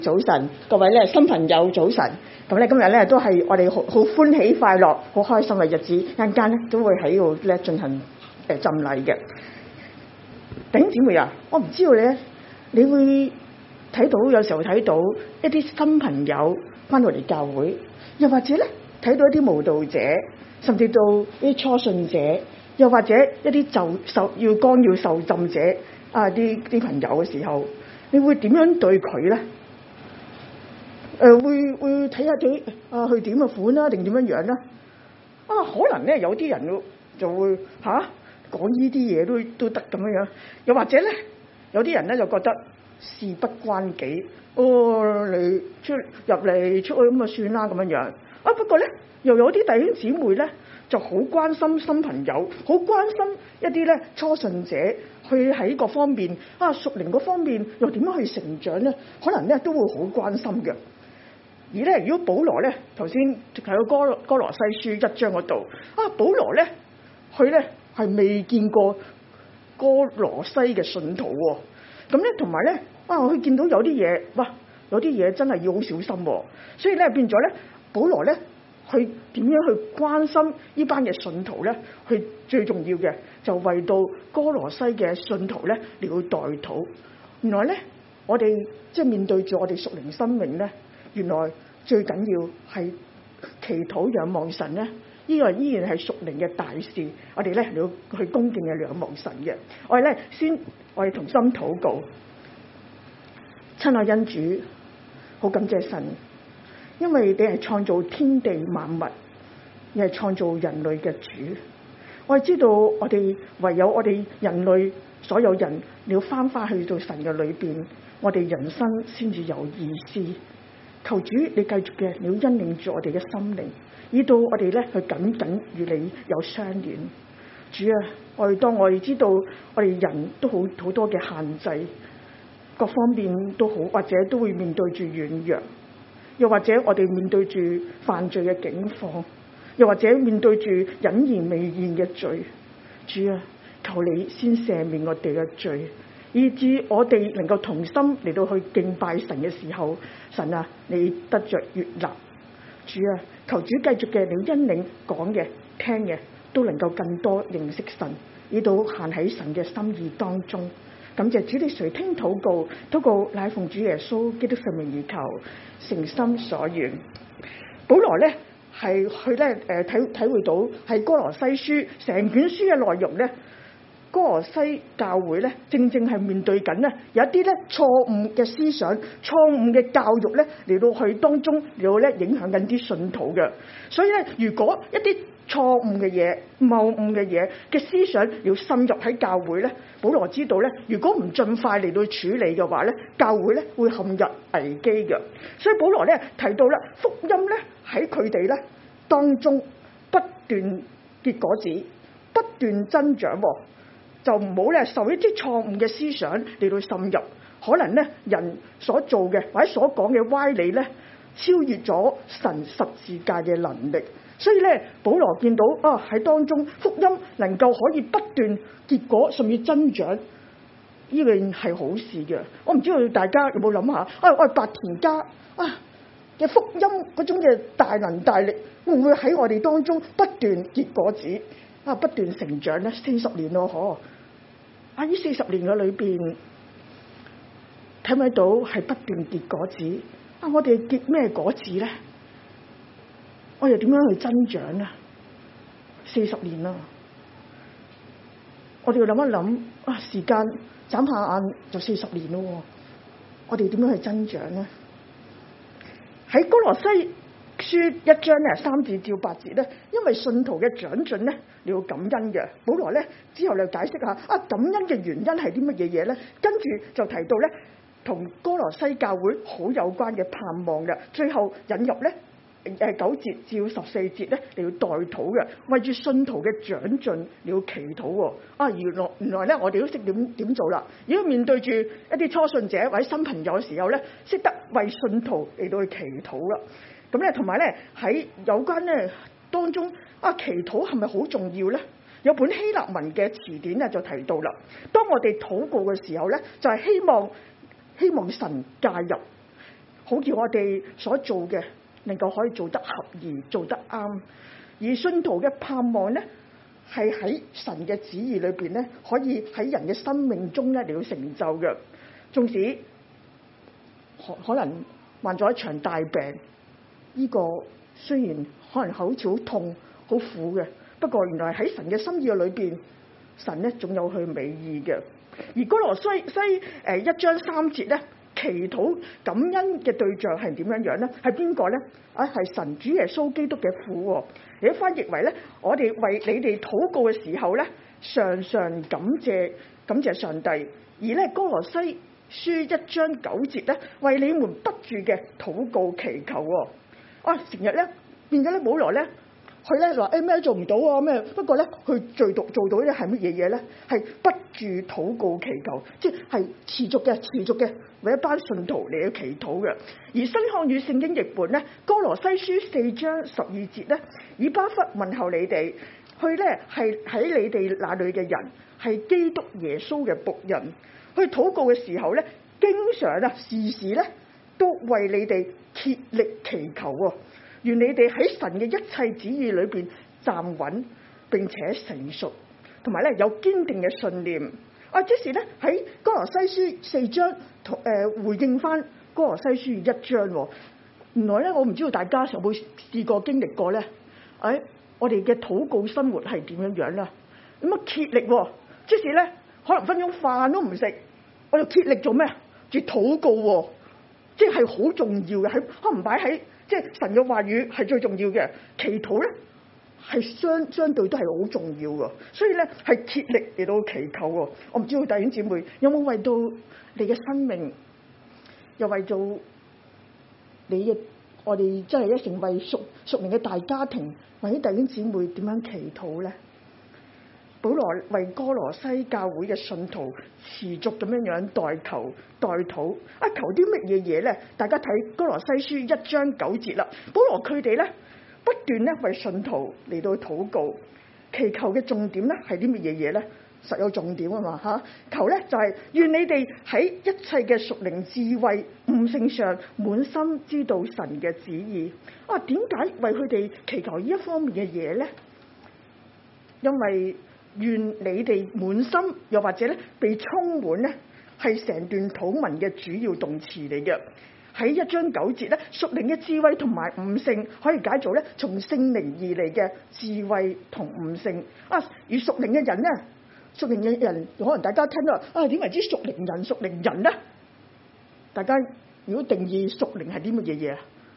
早晨，各位咧新朋友早晨。咁咧今日咧都係我哋好歡喜快樂、好開心嘅日子，一陣間咧都會喺度咧進行浸禮嘅。弟兄姊妹啊，我唔知道咧，你會睇到有時候睇到一啲新朋友翻到嚟教會，又或者咧睇到一啲慕道者，甚至到啲初信者，又或者一啲剛要受浸者啊啲朋友嘅時候，你會點樣對佢咧？會睇下佢點嘅款啦，定點樣樣啦？可能咧有啲人就會講呢啲嘢都得咁樣樣，又或者咧有啲人咧就覺得事不關己，你入嚟出去咁就算啦咁樣樣。不過咧又有啲弟兄姊妹咧就好關心新朋友，好關心一啲咧初信者，去喺各方面屬靈嗰方面又點樣去成長咧？可能咧都會好關心嘅。而咧，如果保羅咧，頭先睇到哥羅西書1章嗰度，保羅咧，佢咧係未見過哥羅西嘅信徒喎。咁咧，同埋咧，佢見到有啲嘢，有啲嘢真係要好小心喎。所以咧，變咗咧，保羅咧，佢點樣去關心呢班嘅信徒咧？佢最重要嘅就為到哥羅西嘅信徒咧，嚟到代禱。原來咧，我哋即係面對住我哋屬靈生命咧。原來最緊要係祈禱仰望神咧，呢個依然係屬靈嘅大事。我哋咧要去恭敬嘅仰望神嘅。我哋同心禱告，親愛恩主，好感謝神，因為你係創造天地萬物，你係創造人類嘅主。我哋知道我哋唯有我哋人類所有人，你要翻去到神嘅裏邊，我哋人生先至有意思。求主你繼續嘅，你要引領住我哋嘅心靈，以到我哋咧去緊緊與你有相連。主啊，當我哋知道我哋人都好多嘅限制，各方面都好，或者都會面對住軟弱，又或者我哋面對住犯罪嘅境況，又或者面對住隱然未現嘅罪。主啊，求你先赦免我哋嘅罪，以致我哋能夠同心嚟到去敬拜神嘅時候，神啊，你得着悅納。主啊，求主繼續嘅，你引領講嘅、聽嘅，都能夠更多認識神，以到行喺神嘅心意當中。感謝主，你垂聽禱告，禱告乃奉主耶穌基督聖名而求，誠心所願。保羅咧係去咧體會到係哥羅西書成卷書嘅內容咧。哥羅西教會咧，正係面對緊咧有一啲咧錯誤嘅思想、錯誤嘅教育咧嚟到去當中，嚟到咧影響緊啲信徒嘅。所以咧，如果一啲錯誤嘅嘢、謬誤嘅嘢嘅思想要滲入喺教會咧，保羅知道咧，如果唔盡快嚟到處理嘅話咧，教會咧會陷入危機嘅。所以保羅咧提到咧，福音咧喺佢哋咧當中不斷結果子，不斷增長喎。就唔好咧受一啲錯誤嘅思想嚟到滲入，可能咧人所做嘅或者所講嘅歪理咧超越咗神十字架嘅能力，所以咧保羅見到喺當中福音能夠可以不斷結果甚至增長，呢個係好事嘅。我唔知道大家有冇諗下我哋白田家嘅福音嗰種嘅大能大力會唔會喺我哋當中不斷結果子不斷成長咧？40年咯呢40年嘅裏邊睇唔睇到係不斷結果子我哋結咩果子咧？我哋點樣去增長咧？40年啦，我哋要諗一諗時間眨下眼就40年咯，我哋點樣去增長咧？喺哥羅西書1章咧3至8節咧，因為信徒嘅長進咧，你要感恩嘅。保羅咧之後就解釋下感恩嘅原因係啲乜嘢嘢咧？跟住就提到咧，同哥羅西教會好有關嘅盼望嘅。最後引入咧9節至14節咧，你要代禱嘅，為住信徒嘅長進你要祈禱喎。原來咧我哋都識點做啦。如果面對住一啲初信者或者新朋友嘅時候咧，識得為信徒嚟到去祈禱啦。咁咧，同埋咧喺有關咧當中祈禱係咪好重要咧？有本希臘文嘅詞典咧就提到啦，當我哋禱告嘅時候咧，就係希望神介入， 好叫我哋所做嘅能夠可以做得合宜，做得啱。而信徒嘅盼望咧，係喺神嘅旨意裏邊咧，可以喺人嘅生命中咧嚟到成就嘅。縱使可能患咗一場大病，呢個雖然可能好似好痛好苦嘅，不過原來喺神嘅心意嘅裏邊，神咧總有佢美意嘅。而哥羅西1章3節咧，祈禱感恩嘅對象係點樣樣咧？係邊個咧？係神主耶穌基督嘅父。你翻譯為咧，我哋為你哋禱告嘅時候咧，常常感謝上帝。而咧哥羅西書1章9節咧，為你們不住嘅禱告祈求。成日咧變咗咧，保羅咧佢咧話咩做唔到啊咩？不過咧佢做到咧係乜嘢嘢咧？係不住禱告祈求，即係持續嘅為一班信徒嚟去祈禱嘅。而新漢語聖經譯本咧，哥羅西書4章12節咧，以巴弗問候你哋，佢咧係喺你哋那裏嘅人，係基督耶穌嘅僕人。去禱告嘅時候咧，經常時時咧都為你哋竭力祈求。願你哋喺神嘅一切旨意裏邊站穩，並且成熟，同埋咧有堅定嘅信念。即是咧喺哥羅西書4章回應翻哥羅西書1章。原來咧我唔知道大家有冇試過經歷過咧？我哋嘅禱告生活係點樣樣啦？咁竭力，即是咧可能分鐘飯都唔食，我就竭力做咩？做禱告，即係好重要嘅，喺可能擺喺。即係神嘅話語係最重要嘅，祈禱咧係相對都係好重要嘅，所以咧係竭力嚟到祈求喎。我唔知道弟兄姊妹有冇為到你嘅生命，又為到你嘅我哋真係一成為屬靈嘅大家庭，為啲弟兄姊妹點樣祈禱咧？保羅為哥羅西教會嘅信徒持續咁樣代禱，求啲乜嘢嘢咧？大家睇哥羅西書1章9節啦。保羅佢哋咧不斷咧為信徒嚟到禱告，祈求嘅重點咧係啲乜嘢嘢咧？實有重點啊嘛嚇！求咧就係願你哋喺一切嘅屬靈智慧悟性上滿心知道神嘅旨意。點解為佢哋祈求呢一方面嘅嘢咧？因為願你哋滿心，又或者咧被充滿咧，係成段禱文嘅主要動詞嚟嘅。喺1章9節咧，屬靈嘅智慧同埋悟性可以解做咧從聖靈而嚟嘅智慧同悟性。而屬靈嘅人咧，屬靈嘅人可能大家聽到點為之屬靈人咧？大家如果定義屬靈係啲乜嘢嘢？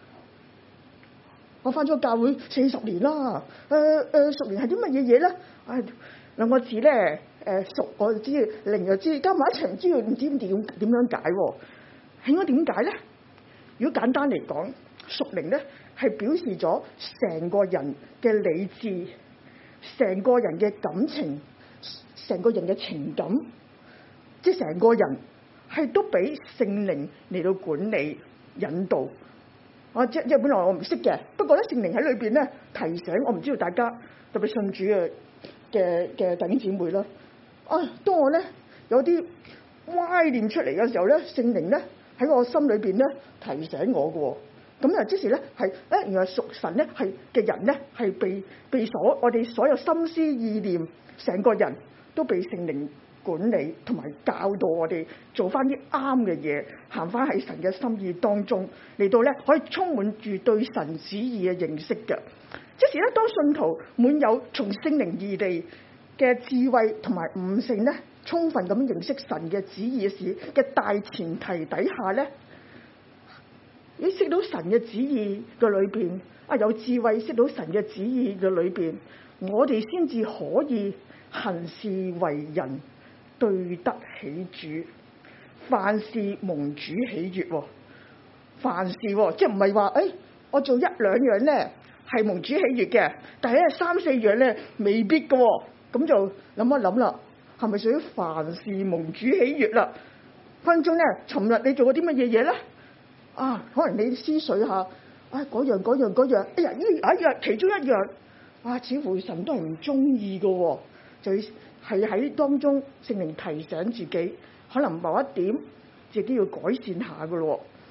我返咗教會40年啦，屬靈係啲乜嘢嘢咧？兩個字咧，屬我就知，靈就知，加埋一齊唔知唔知點樣解喎？應該點解咧？如果簡單嚟講，屬靈咧係表示咗成個人嘅理智、成個人嘅感情、成個人嘅情感，即係成個人係都俾聖靈嚟到管理引導。即係本來我唔識嘅，不過咧聖靈喺裏邊咧提醒我，唔知道大家特別信主嘅弟兄姊妹啦。當我咧有啲歪念出嚟嘅時候咧，聖靈咧喺我心裏邊咧提醒我嘅。咁即是咧係原來屬神咧係嘅人咧係被我哋所有心思意念，成個人都被聖靈管理同埋教導我哋做翻啲啱嘅嘢，行翻喺神嘅心意當中嚟到咧可以充滿住對神旨意嘅認識嘅。即是咧，當信徒滿有從聖靈而嚟嘅智慧同埋悟性咧，充分咁認識神嘅旨意時嘅大前提底下咧，你識到神嘅旨意嘅裏邊有智慧，識到神嘅旨意嘅裏邊，我哋先至可以行事為人對得起主，凡事蒙主喜悅。凡事即係唔係話我做1-2樣咧係蒙主喜悅嘅，但係咧3-4樣咧未必嘅。咁就諗一諗啦，係咪屬於凡事蒙主喜悅啦？分鐘咧，尋日你做過啲乜嘢嘢咧？可能你思緒下，嗰樣，哎呀，其中一樣，似乎神都係唔中意嘅，就係喺當中聖靈提醒自己，可能某一點自己要改善下嘅咯。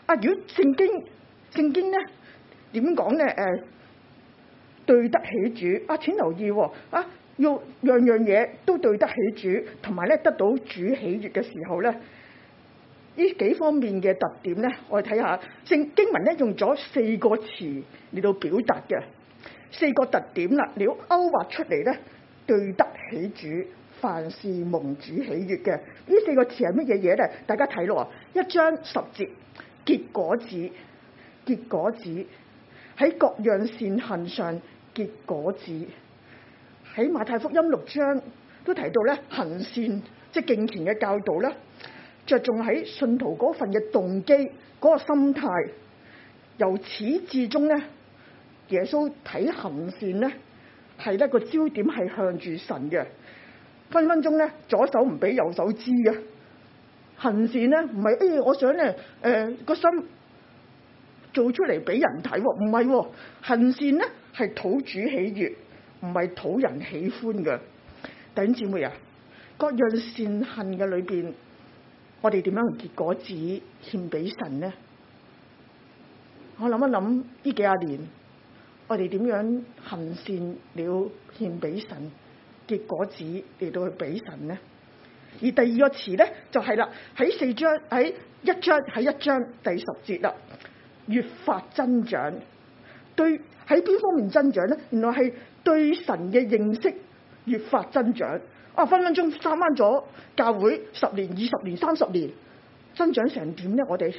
如果聖經咧點講咧？對得起主請留意要樣樣嘢都對得起主，同埋咧得到主喜悅嘅時候咧，呢幾方面嘅特點咧，我哋睇下經文咧用咗4個詞嚟到表達嘅4個特點啦，你要勾畫出嚟咧，對得起主，凡事蒙主喜悅嘅呢4個詞係乜嘢嘢咧？大家睇咯，1章10節，結果子，結果子，喺各樣善行上結果子。喺馬太福音6章都提到咧，行善即係敬虔嘅教導啦，着重喺信徒嗰份嘅動機嗰個心態，由始至終咧，耶穌睇行善咧係一個焦點係向住神嘅，分分鐘咧左手唔俾右手知嘅。行善咧唔係我想咧個心做出嚟俾人睇，唔係行善咧係討主喜悅，唔係討人喜歡嘅。弟兄姊妹啊，各樣善行嘅裏邊，我哋點樣結果子獻俾神呢？我諗一諗呢幾廿年，我哋點樣行善了獻俾神，結果子嚟到去俾神呢？而第2個詞咧就係啦，喺1章第10節啦，越發增長。對，喺邊方面增長咧？原來係對神嘅認識越發增長。分分鐘翻咗教會10年、20年、30年，增長成點咧？我哋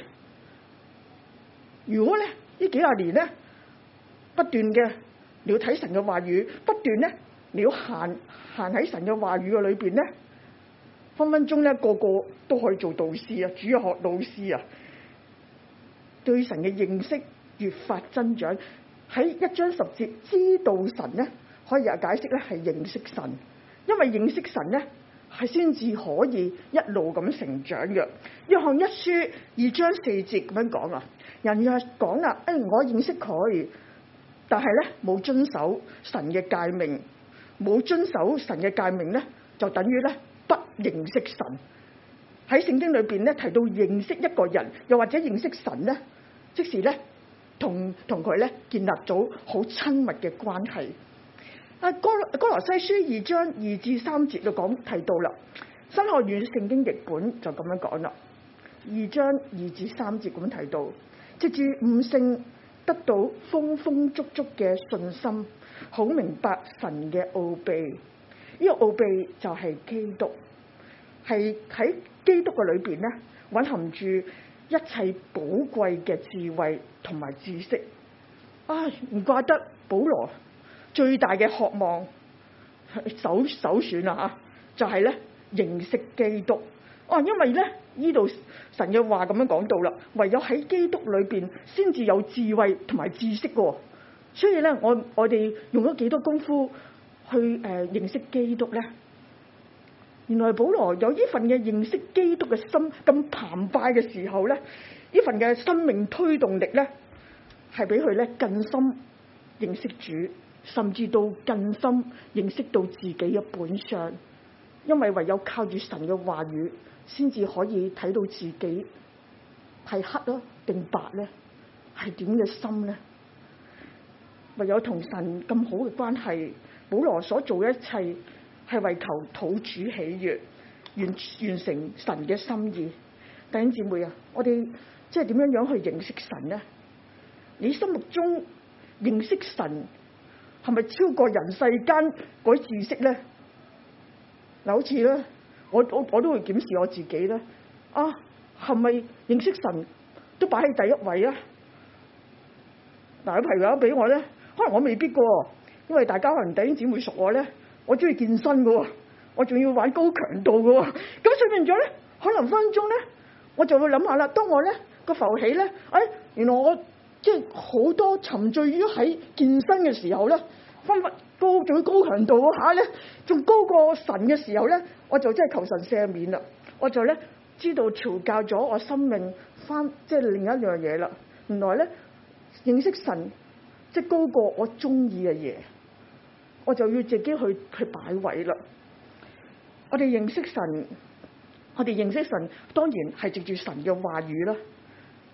如果咧呢幾廿年咧不斷嘅你要睇神嘅話語，不斷咧你要行喺神嘅話語嘅裏邊咧，分分鐘咧個個都可以做導師啊、主日學老師啊。對神嘅認識越發增長。喺1章10節，知道神咧可以解釋咧係認識神，因為認識神咧係先至可以一路咁成長嘅。約翰1書2章4節咁樣講啊，人又係講啦，我認識佢，但係咧冇遵守神嘅誡命，冇遵守神嘅誡命咧，就等於咧不認識神。喺聖經裏邊咧提到認識一個人，又或者認識神咧，即是咧同佢咧建立咗好親密嘅關係。哥羅西書2章2至3節就講提到啦，新學院聖經譯本就咁樣講啦。2章2至3節咁提到，藉住悟性得到豐豐足足嘅信心，好明白神嘅奧秘。呢個奧秘就係基督，係喺基督嘅裏邊咧，蘊含住一切寶貴嘅智慧同埋知識。唔怪得保羅最大嘅渴望首選啊，就係咧認識基督。因為咧呢度神嘅話咁樣講到啦，唯有喺基督裏邊先至有智慧同埋知識嘅。所以咧我哋用咗幾多功夫去認識基督咧？原來保羅有呢份嘅認識基督嘅心咁澎湃嘅時候咧，呢份嘅生命推動力咧，係俾佢咧更深認識主，甚至到更深認識到自己嘅本相。因為唯有靠住神嘅話語，先至可以睇到自己係黑啊定白咧，係點嘅心咧。唯有同神咁好嘅關係，保羅所做嘅一切係為求討主喜悅，完成神嘅心意。弟兄姊妹啊，我哋即係點樣去認識神呢？你心目中認識神係咪超過人世間嗰啲知識咧？好似咧，我都會檢視我自己咧。係咪認識神都擺喺第一位啊？有朋友俾我咧，可能我未必喎，因為大家可能弟兄姊妹熟我咧，我中意健身嘅，我仲要玩高強度嘅，咁所以變咗咧，可能分分鐘咧，我就會諗下啦。當我咧個浮起咧，原來我即係好多沉醉於喺健身嘅時候咧，分分高仲要高強度嗰下咧，仲高過神嘅時候咧，我就真係求神赦免啦。我就咧知道調教咗我生命翻，即係另一樣嘢啦。原來咧認識神即係高過我中意嘅嘢，我就要自己去擺位啦。我哋認識神當然係藉住神嘅話語啦。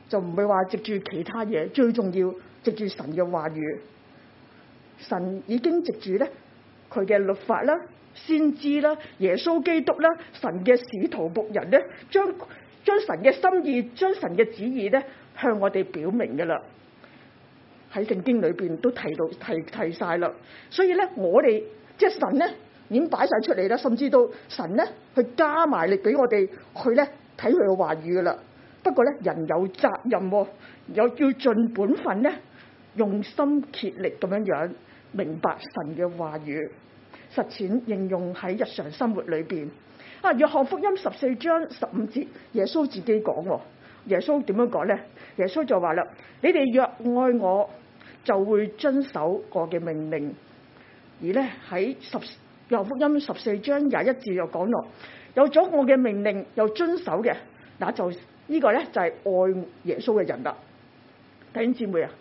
就唔係話藉住其他嘢，最重要藉住神嘅話語。神已經藉住咧佢嘅律法啦、先知啦、耶穌基督啦、神嘅使徒僕人咧，將神嘅心意、將神嘅旨意咧向我哋表明㗎啦。喺聖經裏邊都提晒啦。所以咧，我哋即係神咧已經擺晒出嚟啦，甚至到神咧去加埋力俾我哋去咧睇佢嘅話語㗎啦。不過咧，人有責任喎，有要盡本分咧，用心竭力咁樣明白神嘅話語，實踐應用喺日常生活裏邊。約翰福音14章15節，耶穌自己講喎。耶穌點樣講咧？耶穌就話啦：你哋若愛我，就會遵守我嘅命令。而咧喺約翰福音14章21節又講落，有咗我嘅命令又遵守嘅，嗱就呢個咧就係愛耶穌嘅人啦。弟兄姊妹啊！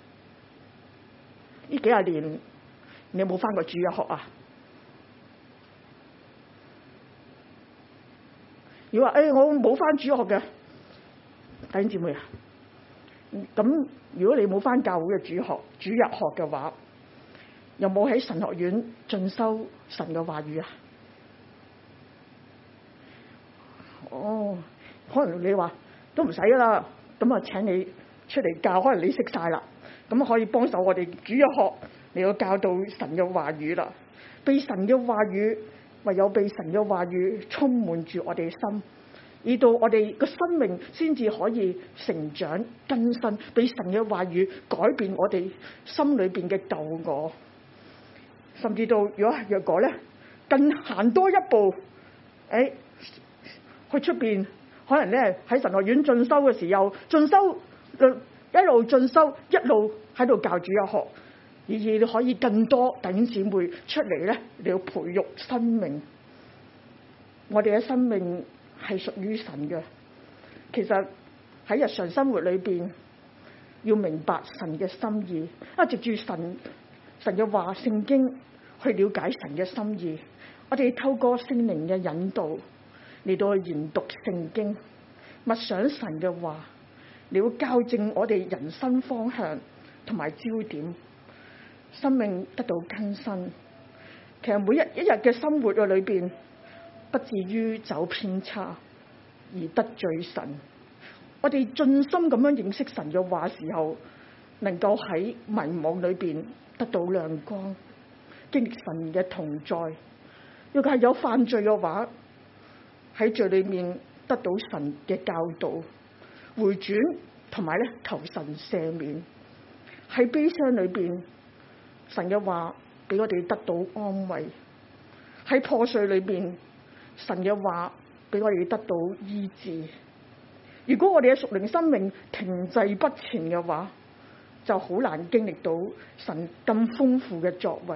呢幾廿年你有冇返過主日學啊？如果話我冇返主日學嘅，弟兄姊妹啊，咁如果你冇返教會嘅主日學嘅話，有冇喺神學院進修神嘅話語啊？可能你話都唔使噶啦，咁啊請你出嚟教，可能你識晒啦。咁可以幫手我哋主日學嚟到教導神嘅話語啦。被神嘅話語，唯有被神嘅話語充滿住我哋心，以到我哋個生命先至可以成長更新，被神嘅話語改變我哋心裏邊嘅舊我，甚至到若果咧更行多一步，去出邊可能咧喺神學院進修嘅時候，一路進修，一路喺度教主日學，而可以更多弟兄姊妹出嚟咧，你要培育生命。我哋嘅生命係屬於神嘅。其實喺日常生活裏邊，要明白神嘅心意，藉住神嘅話聖經去了解神嘅心意。我哋透過聖靈嘅引導嚟到去研讀聖經，默想神嘅話，你要校正我哋人生方向同埋焦點，生命得到更新。其實每一日嘅生活嘅裏邊，不至於走偏差而得罪神。我哋盡心咁樣認識神嘅話時候，能夠喺迷惘裏邊得到亮光，經歷神嘅同在。如果係有犯罪嘅話，喺罪裏面得到神嘅教導，回轉同埋咧求神赦免。喺悲傷裏邊，神嘅話俾我哋得到安慰；喺破碎裏邊，神嘅話俾我哋得到醫治。如果我哋嘅屬靈生命停滯不前嘅話，就好難經歷到神咁豐富嘅作為，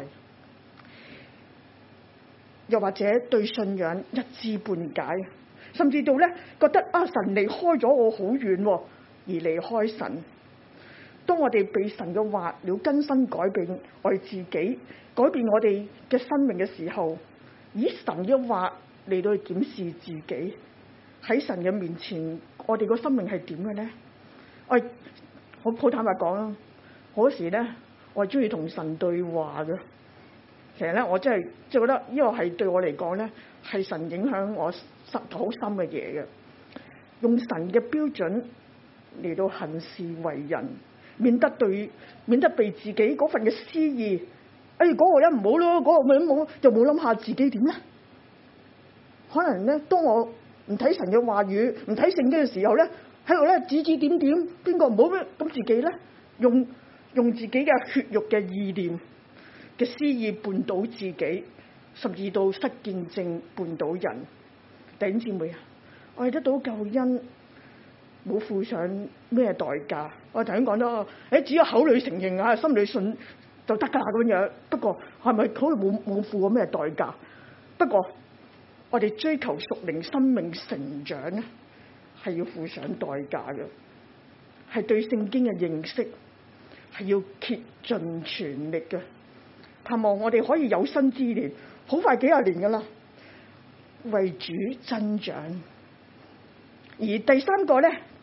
又或者對信仰一知半解，甚至到咧覺得神離開咗我好遠而離開神。當我哋被神嘅話了更新改變我哋自己，改變我哋嘅生命嘅時候，以神嘅話嚟到去檢視自己，喺神嘅面前，我哋個生命係點嘅咧？我好坦白講啦，嗰時咧我係中意同神對話嘅。其實咧，我真係覺得呢個係對我嚟講咧，係神影響我好深嘅嘢嘅。用神嘅標準嚟到行事為人，免得被自己嗰份嘅私意，嗰個咧唔好咯，嗰個咪唔好，就冇諗下自己點咧。可能咧，當我唔睇神嘅話語，唔睇聖經嘅時候咧，喺度咧指指點點，邊個唔好咧，咁自己咧用自己嘅血肉嘅意念嘅私意絆倒自己，甚至到失見證絆倒人。弟兄姊妹啊，我哋得到救恩冇付上咩代價。我頭先講咗，只有口裏承認啊，心裏信就得噶咁樣。不過係咪好似冇付過咩代價？不過我哋追求屬靈生命成長咧，係要付上代價嘅，係對聖經嘅認識係要竭盡全力嘅。盼望我哋可以有生之年，好快幾廿年噶啦，為主增長。而第三個咧，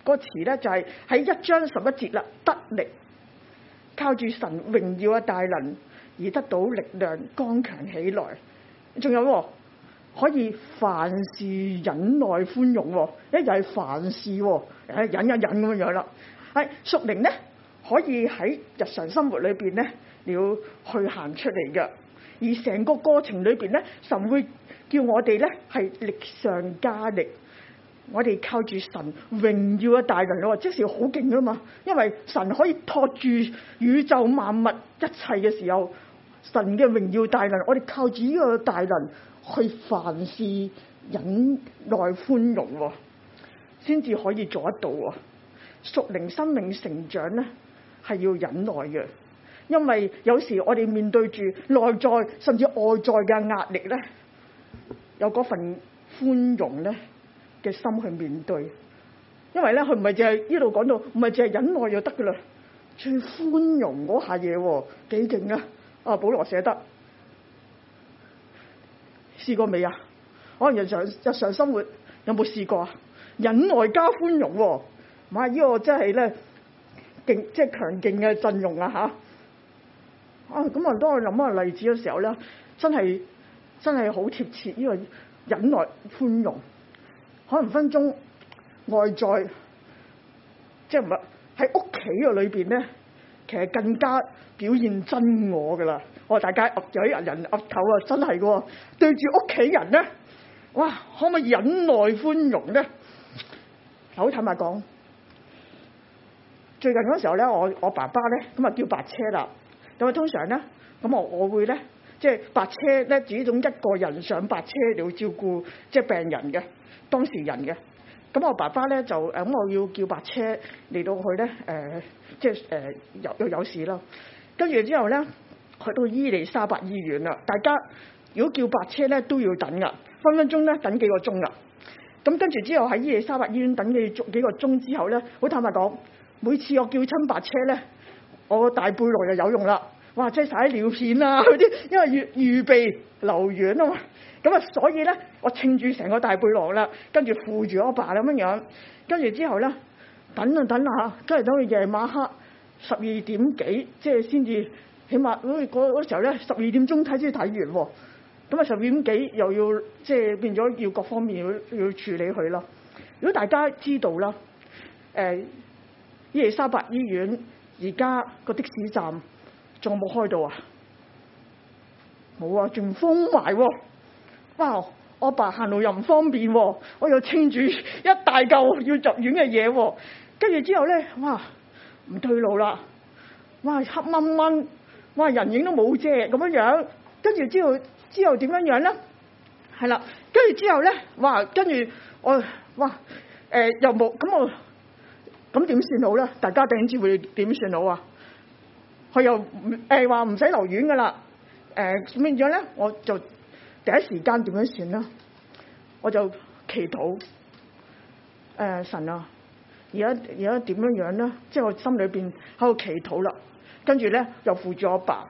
個詞咧就係喺1章11節啦，得力，靠住神榮耀嘅大能而得到力量，剛強起來。仲有可以凡事忍耐寬容，一又係凡事，忍一忍咁樣啦。係屬靈咧，可以喺日常生活裏邊咧，你要去行出嚟嘅。而成個過程裏邊咧，神會叫我哋咧係力上加力。我哋靠住神榮耀嘅大能，即是好勁噶嘛。因為神可以托住宇宙萬物一切嘅時候，神嘅榮耀大能，我哋靠住呢個大能去凡事忍耐寬容，先至可以做得到。屬靈生命成長咧係要忍耐嘅，因為有時我哋面對住內在甚至外在嘅壓力咧，有嗰份寬容咧嘅心去面對。因為咧佢唔係淨係呢度講到，唔係淨係忍耐就得噶啦，最寬容嗰下嘢幾勁啊！保羅寫得，試過未啊？可能日常生活有冇試過啊？忍耐加寬容，哇！呢個真係咧勁，即係強勁嘅陣容啊！咁啊，當我諗下例子嘅時候咧，真係好貼切呢個忍耐寬容。可能分鐘外在，即係唔係喺屋企嘅裏邊咧，其實更加表現真我噶啦。大家有啲人岌頭啊，真係嘅，對住屋企人咧，哇，可唔可以忍耐寬容咧？好坦白講，最近嗰時候咧，我爸爸咧咁啊叫白車啦。咁啊通常咧，咁我會咧，即係白車咧，自己種一個人上白車嚟照顧即係病人嘅當事人嘅。咁我爸爸咧就咁我要叫白車嚟到去咧即係有事啦。跟住之後咧，去到伊利沙伯醫院啦。大家如果叫白車咧都要等噶，分分鐘咧等幾個鐘啦。咁跟住之後喺伊利沙伯醫院等幾個鐘之後咧，好坦白講，每次我叫親白車咧，我個大背囊就有用啦。哇！即係曬啲尿片啊嗰啲，因為預備留院啊嘛。咁啊，所以咧我稱住成個大背囊啦，跟住扶住我爸咁樣，跟住之後咧等啊等啊，跟住等到夜晚黑12點幾，即係先至起碼嗰時候咧12點鐘睇先睇完喎。咁啊12點幾又要即係變咗要各方面要處理佢咯。如果大家知道啦，伊利沙伯醫院而家個的士站仲有冇開到啊？冇啊，仲封埋喎。哇！我爸行路又唔方便喎，我又稱住一大嚿要入院嘅嘢喎。跟住之後咧，哇，唔對路啦！哇，黑掹掹，哇，人影都冇遮咁樣。跟住之後點樣咧？係啦，跟住之後咧，哇，跟住我又冇咁點算好咧？大家頂知會點算好啊？佢又話唔使留院噶啦。變咗咧，我就第一時間點樣算啦？我就祈禱，神啊，而家點樣咧？即係我心裏邊喺度祈禱啦。跟住咧又扶住我爸，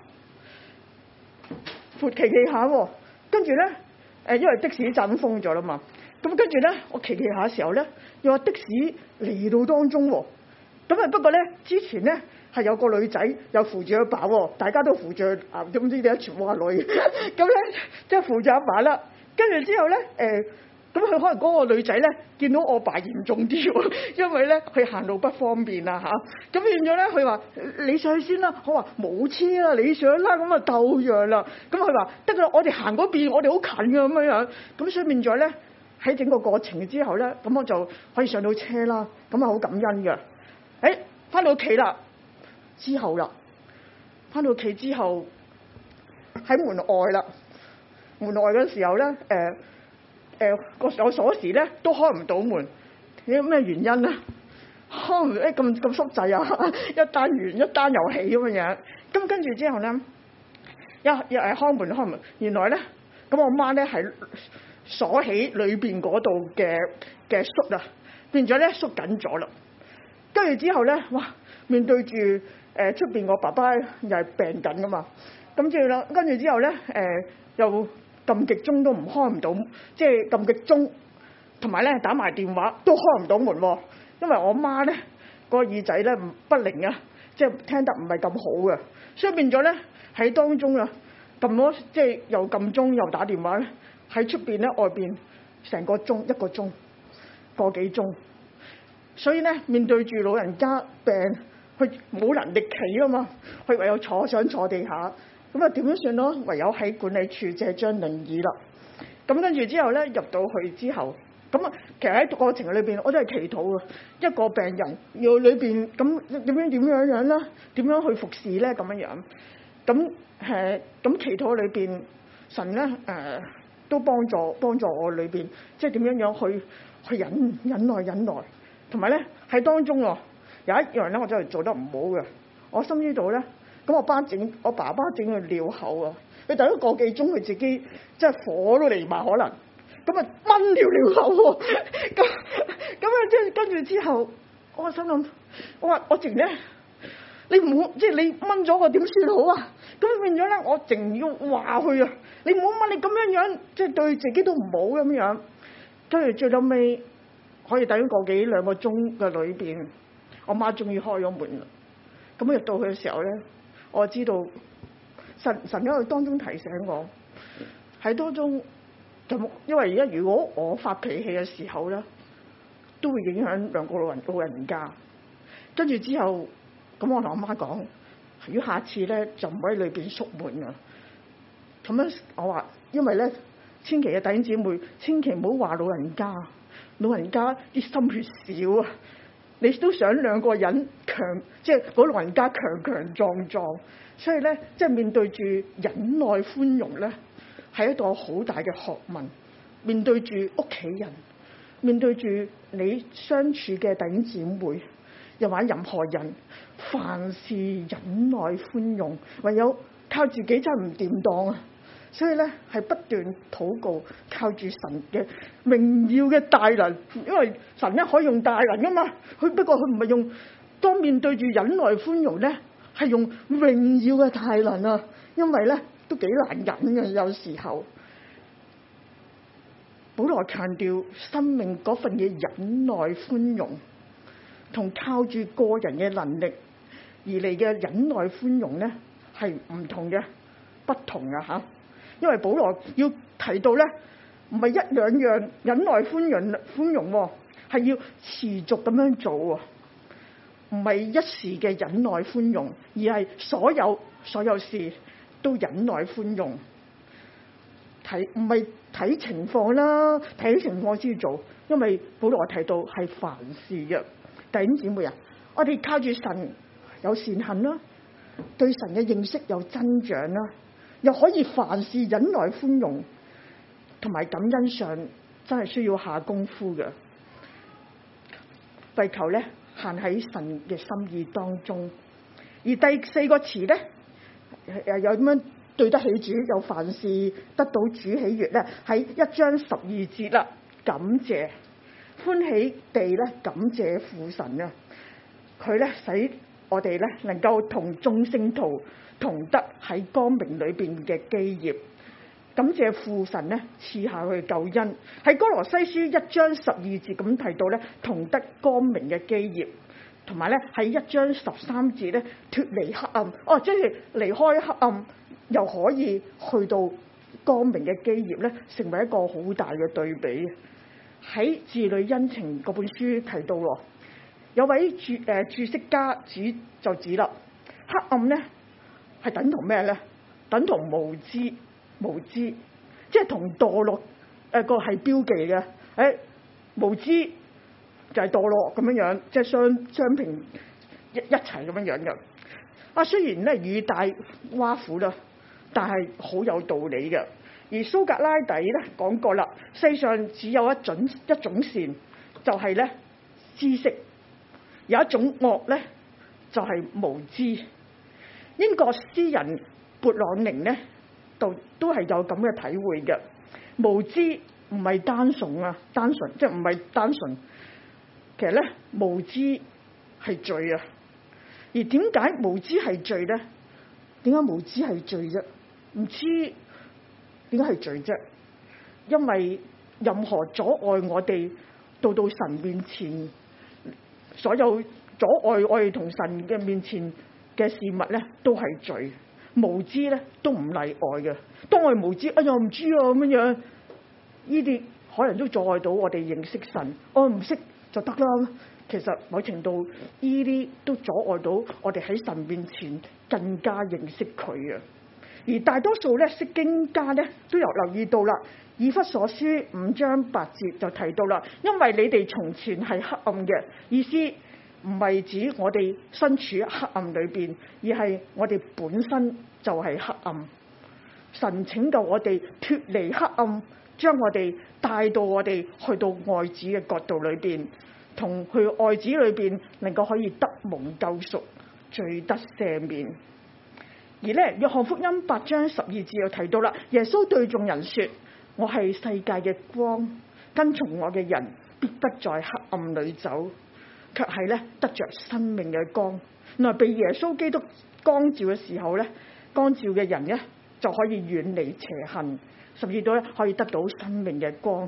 扶祈下喎。跟住咧，因為的士站封咗啦嘛。咁跟住咧，我祈下嘅時候咧，又話的士嚟到當中喎。咁啊不過咧，之前咧係有個女仔又扶住阿爸喎，大家都扶住啊，點知點解全部阿女？咁咧即係扶住阿爸啦。跟住之後咧，咁佢可能嗰個女仔咧見到我爸嚴重啲喎，因為咧佢行路不方便啊嚇。咁變咗咧，佢話你上去先啦。我話冇車啦，你上啦。咁啊鬥讓啦。咁佢話得啦，我哋行嗰邊，我哋好近㗎咁樣。咁所以變咗咧喺整個過程之後咧，咁我就可以上到車啦。咁啊好感恩嘅。返到屋企啦，之後啦，返到屋企之後喺門外啦，門外嘅時候咧，個有鎖匙咧都開唔到門，有咩原因咧？開唔咁濕滯啊！一單完一單又起咁樣。咁跟住之後咧，又係開門，原來咧咁我媽咧係鎖起裏邊嗰度嘅縮啊，變咗咧縮緊咗啦。跟住之後咧，哇！面對住出邊我爸爸又係病緊噶嘛，咁之後啦，跟住之後咧，又撳極鐘都開唔到，即係撳極鐘，同埋咧打埋電話都開唔到門喎。 因為我媽咧個耳仔咧不靈啊，即係聽得唔係咁好嘅，所以變咗咧喺當中啊撳咗即係又撳鐘又打電話咧，喺出邊咧外邊成個鐘一個鐘個幾鐘，所以咧面對住老人家病，佢冇能力企啊嘛，佢唯有想坐地下，咁啊點樣算咯？唯有喺管理處借張輪椅啦。咁跟住之後咧入到去之後，咁啊其實喺過程裏邊我都係祈禱啊，一個病人要裏邊咁點樣啦，點樣去服侍咧咁樣樣，咁祈禱裏邊神咧都幫助我裏邊，即係點樣去忍耐，同埋咧喺當中有一樣咧我真係做得唔好嘅，我深知道咧，咁我爸爸整佢尿口啊，佢等咗個幾鐘佢自己即係火都嚟埋可能，咁啊掹條尿口喎，咁啊即係跟住之後，我心諗我話我淨咧，你唔好即係你掹咗我點算好啊？咁變咗咧，我淨要話佢啊，你唔好掹，你咁樣即係對自己都唔好咁樣。跟住最後尾可以等個幾兩個鐘嘅裏邊，我媽終於開咗門啦。咁入到去嘅時候咧，我知道神喺度當中提醒我喺當中咁，因為而家如果我發脾氣嘅時候咧，都會影響兩個老人家。跟住之後，咁我同我媽講，如果下次咧就唔喺裏邊縮門啊。咁樣我話，因為咧千祈嘅弟兄姊妹，千祈唔好話老人家啲心血少啊。你都想兩個人強，即係嗰老人家強壯，所以咧即係面對住忍耐寬容咧，係一個好大嘅學問。面對住屋企人，面對住你相處嘅弟兄姊妹，又或者任何人，凡事忍耐寬容，唯有靠自己真係唔掂當啊！所以咧係不斷禱告，靠住神嘅榮耀嘅大能，因為神咧可以用大能噶嘛，不過佢唔係用，當面對住忍耐寬容咧，係用榮耀嘅大能啊！因為咧都幾難忍嘅，有時候。保羅強調生命嗰份嘅忍耐寬容，同靠住個人嘅能力而嚟嘅忍耐寬容咧係唔同嘅，不同啊嚇！因為保羅要提到咧，唔係一兩樣忍耐寬容喎，係要持續咁樣做喎，唔係一時嘅忍耐寬容，而係所有事都忍耐寬容。唔係睇情況啦，睇情況先做，因為保羅提到係凡事嘅。弟兄姊妹啊，我哋靠住神有善行啦，對神嘅認識有增長啦，又可以凡事忍耐寬容，同埋感恩上真係需要下功夫嘅，為求咧行喺神嘅心意當中。而第四個詞咧，有咁樣對得起主，有凡事得到主喜悅咧，喺1章12節啦，感謝歡喜地咧感謝父神啊，佢咧使我哋咧能夠同眾聖徒同得喺光明裏邊嘅基業，感謝父神咧賜下佢嘅救恩。喺哥羅西書1章12節咁提到咧，同得光明嘅基業，同埋咧喺1章13節咧脫離黑暗，即係離開黑暗又可以去到光明嘅基業咧，成為一個好大嘅對比。喺字裏恩情嗰本書提到咯，有位注釋家就指啦，黑暗咧係等同咩咧？等同無知，即係同墮落個係標記嘅。無知就係墮落咁樣，即係相平一齊咁樣嘅。雖然咧語帶挖苦啦，但係好有道理嘅。而蘇格拉底咧講過啦，世上只有一種善，就係咧知識；有一種惡咧，就係無知。英國詩人勃朗寧咧，都係有咁嘅體會嘅。無知唔係單純，即係唔係單純。其實咧，無知係罪啊！而點解無知係罪咧？點解無知係罪啫？唔知點解係罪啫？因為任何阻礙我哋到神面前所有阻礙我哋同神嘅面前嘅事物咧，都係罪。無知咧都唔例外嘅。當我哋無知，哎呀唔知啊咁樣，呢啲可能都阻礙到我哋認識神。我唔識就得啦。其實某程度呢啲都阻礙到我哋喺神面前更加認識佢啊。而大多數咧釋經家咧都有留意到啦，以弗所書5章8節就提到啦，因為你哋從前係黑暗嘅，意思唔係指我哋身處黑暗裏邊，而係我哋本身就係黑暗。神拯救我哋脫離黑暗，將我哋帶到我哋去到愛子嘅國度裏邊，同去愛子裏邊能夠可以得蒙救贖，罪得赦免。而咧約翰福音8章12節又提到啦，耶穌對眾人說：我係世界嘅光，跟從我嘅人必不在黑暗裏走，卻係咧得着生命嘅光。原來被耶穌基督光照嘅時候咧，光照嘅人咧就可以遠離邪行，甚至都可以得到生命嘅光。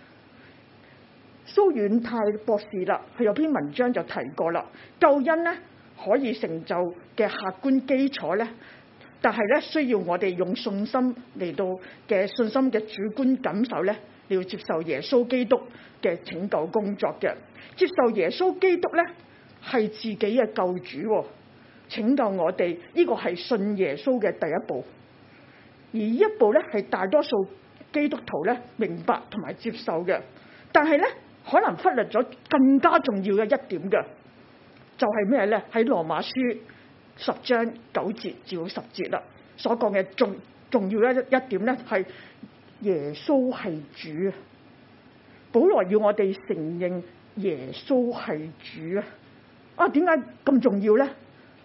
蘇遠泰博士啦，佢有篇文章就提過啦，救恩咧可以成就嘅客觀基礎咧，但係咧需要我哋用信心嚟到嘅信心嘅主觀感受咧，你要接受耶穌基督嘅拯救工作嘅，接受耶穌基督咧係自己嘅救主，拯救我哋，呢個係信耶穌嘅第一步。而呢一步咧係大多數基督徒咧明白同埋接受嘅，但係咧可能忽略咗更加重要嘅一點嘅，就係咩咧？喺羅馬書10章9節至到10節啦，所講嘅重要一點咧係耶穌係主啊！保羅要我哋承認耶穌係主啊！啊，點解咁重要咧？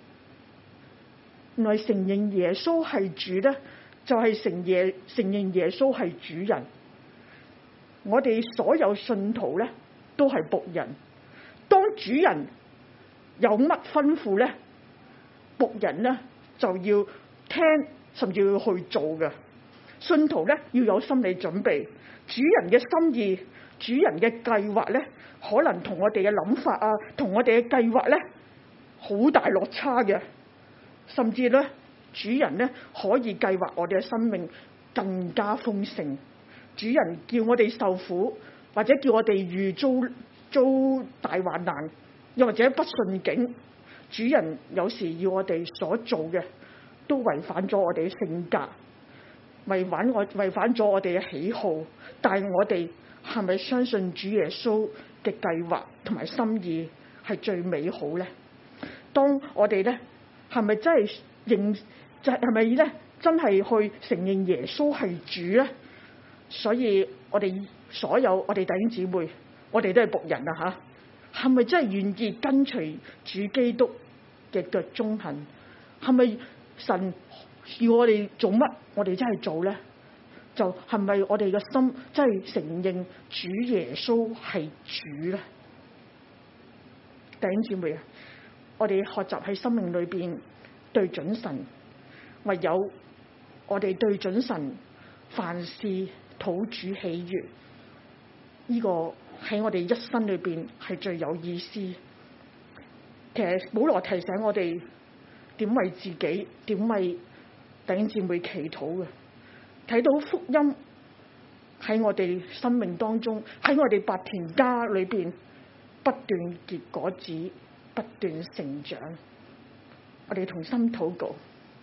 原來承認耶穌係主咧，就係承認耶穌係主人。我哋所有信徒咧都係僕人，當主人有乜吩咐咧，僕人咧就要聽，甚至要去做嘅。信徒咧要有心理準備，主人嘅心意、主人嘅計劃咧，可能同我哋嘅諗法啊，同我哋嘅計劃咧好大落差嘅，甚至咧主人咧可以計劃我哋嘅生命更加豐盛。主人叫我哋受苦，或者叫我哋遇遭大患難，又或者不順境，主人有時要我哋所做嘅都違反咗我哋嘅性格，違反咗我哋嘅喜好。但係我哋係咪相信主耶穌嘅計劃同埋心意係最美好咧？當我哋咧係咪真係係咪咧真係去承認耶穌係主咧？所以我哋所有我哋弟兄姊妹，我哋都係僕人啊嚇，係咪真係願意跟隨主基督嘅腳蹤行？係咪神要我哋做乜，我哋真係做咧？就係咪我哋嘅心真係承認主耶穌係主咧？弟兄姊妹啊，我哋學習喺生命裏邊對準神，唯有我哋對準神，凡事討主喜悅，呢個喺我哋一生裏邊係最有意思。其實保羅提醒我哋點為自己、點為弟兄姊妹祈禱嘅，睇到福音喺我哋生命當中，喺我哋白田家裏邊不斷結果子，不斷成長。我哋同心禱告。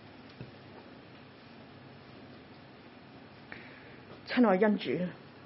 親愛恩主，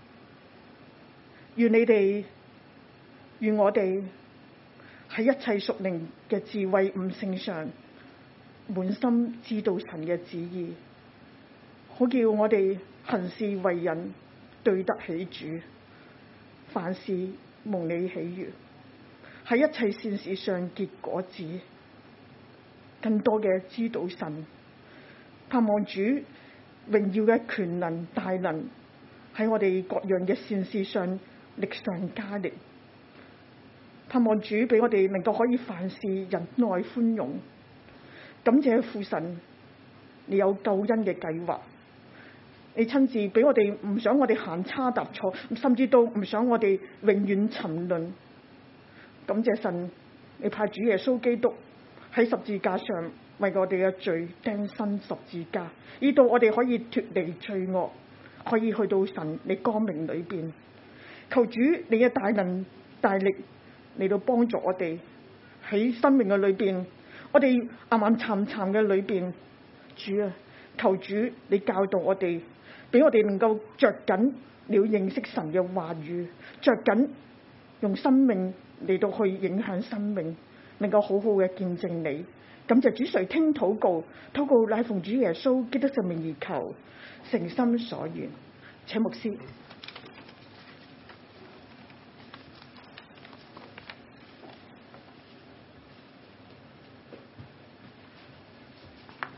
願我哋喺一切屬靈嘅智慧悟性上，滿心知道神嘅旨意，好叫我哋行事為人對得起主，凡事蒙你喜悅，喺一切善事上結果子，更多嘅知道神，盼望主榮耀嘅權能大能喺我哋各樣嘅善事上力上加力，盼望主俾我哋能夠可以凡事忍耐寬容。感謝父神，你有救恩嘅計劃，你親自俾我哋，唔想我哋行差踏錯，甚至都唔想我哋永遠沉淪。感謝神， 你派主耶穌基督喺十字架上為我哋嘅罪釘身十字架，以到我哋可以脫離罪惡，可以去到神你光明裏邊。求主你嘅大能大力嚟到幫助我哋喺生命嘅裏邊，我哋暗暗慘慘嘅裏邊，主啊，求主你教導我哋，俾我哋能夠着緊了認識神嘅話語，着緊用生命嚟到去影響生命，能夠好好嘅見證你。感謝主，垂聽禱告，禱告乃奉主耶穌基督聖名而求，誠心所願。請牧師。